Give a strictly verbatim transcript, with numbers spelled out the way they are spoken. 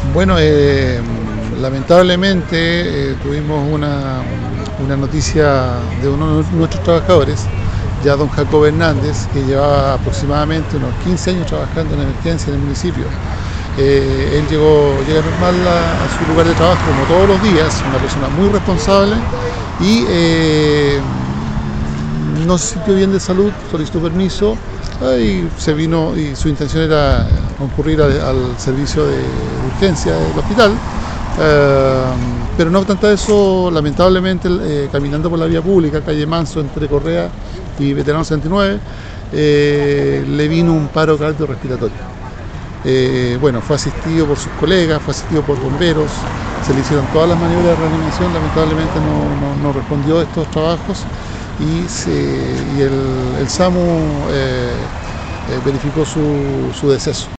Bueno, eh, lamentablemente eh, tuvimos una, una noticia de uno de nuestros trabajadores, ya don Jacobo Hernández, que llevaba aproximadamente unos quince años trabajando en emergencia en el municipio. Eh, él llegó, llega normal a, a su lugar de trabajo como todos los días, una persona muy responsable y eh, no se sintió bien de salud, solicitó permiso y se vino y su intención era concurrir al, al servicio de urgencia del hospital, eh, pero no obstante eso, lamentablemente eh, caminando por la vía pública, calle Manso entre Correa y Veterano setenta y nueve, eh, le vino un paro cardiorrespiratorio. Eh, bueno, fue asistido por sus colegas, fue asistido por bomberos, se le hicieron todas las maniobras de reanimación, lamentablemente no, no, no respondió a estos trabajos y, se, y el, el SAMU eh, eh, verificó su, su deceso.